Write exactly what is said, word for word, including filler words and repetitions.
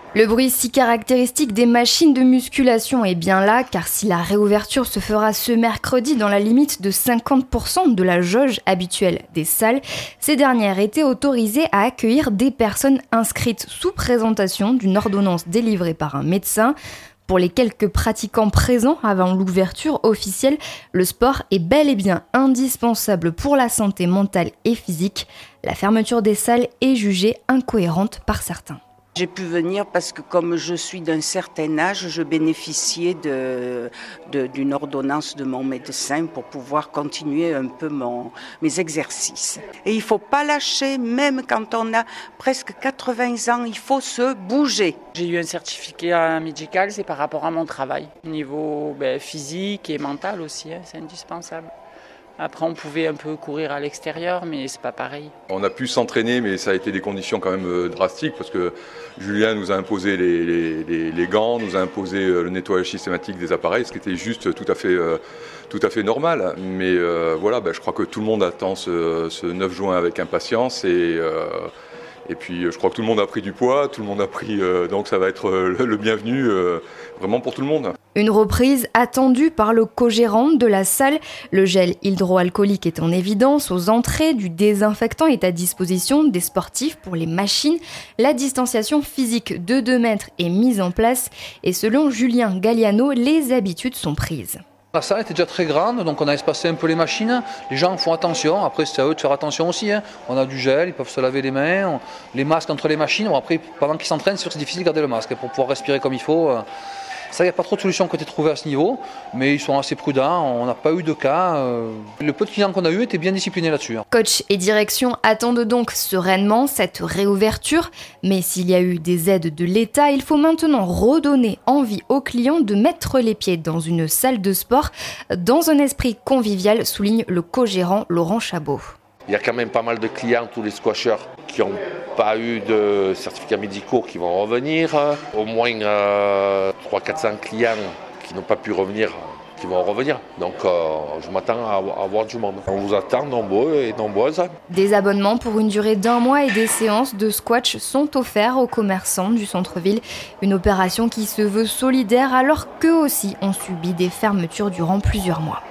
Le bruit si caractéristique des machines de musculation est bien là, car si la réouverture se fera ce mercredi dans la limite de cinquante pour cent de la jauge habituelle des salles, ces dernières étaient autorisées à accueillir des personnes inscrites sous présentation d'une ordonnance délivrée par un médecin. Pour les quelques pratiquants présents avant l'ouverture officielle, le sport est bel et bien indispensable pour la santé mentale et physique. La fermeture des salles est jugée incohérente par certains. J'ai pu venir parce que comme je suis d'un certain âge, je bénéficiais de, de, d'une ordonnance de mon médecin pour pouvoir continuer un peu mon, mes exercices. Et il ne faut pas lâcher, même quand on a presque quatre-vingts ans, il faut se bouger. J'ai eu un certificat médical, c'est par rapport à mon travail. Au niveau ben, physique et mental aussi, hein, c'est indispensable. Après, on pouvait un peu courir à l'extérieur, mais c'est pas pareil. On a pu s'entraîner, mais ça a été des conditions quand même drastiques, parce que Julien nous a imposé les, les, les, les gants, nous a imposé le nettoyage systématique des appareils, ce qui était juste tout à fait, euh, tout à fait normal. Mais euh, voilà, ben, je crois que tout le monde attend ce, ce neuf juin avec impatience, et, euh, et puis je crois que tout le monde a pris du poids, tout le monde a pris, euh, donc ça va être le, le bienvenu euh, vraiment pour tout le monde. Une reprise attendue par le co-gérant de la salle. Le gel hydroalcoolique est en évidence aux entrées, du désinfectant est à disposition des sportifs pour les machines. La distanciation physique de deux mètres est mise en place et selon Julien Galliano, les habitudes sont prises. La salle était déjà très grande, donc on a espacé un peu les machines. Les gens font attention, après c'est à eux de faire attention aussi. Hein. On a du gel, ils peuvent se laver les mains, on... les masques entre les machines. Bon, après, pendant qu'ils s'entraînent, c'est sûr que c'est difficile de garder le masque pour pouvoir respirer comme il faut. Ça, il n'y a pas trop de solutions qui ont été trouvées à ce niveau, mais ils sont assez prudents, on n'a pas eu de cas. Le peu de clients qu'on a eu étaient bien disciplinés là-dessus. Coach et direction attendent donc sereinement cette réouverture, mais s'il y a eu des aides de l'État, il faut maintenant redonner envie aux clients de mettre les pieds dans une salle de sport dans un esprit convivial, souligne le co-gérant Laurent Chabot. Il y a quand même pas mal de clients, tous les squashers, qui n'ont pas eu de certificats médicaux qui vont revenir. Au moins euh, trois cents à quatre cents clients qui n'ont pas pu revenir, qui vont revenir. Donc euh, je m'attends à, à avoir du monde. On vous attend nombreux et nombreuses. Des abonnements pour une durée d'un mois et des séances de squash sont offerts aux commerçants du centre-ville. Une opération qui se veut solidaire alors qu'eux aussi ont subi des fermetures durant plusieurs mois.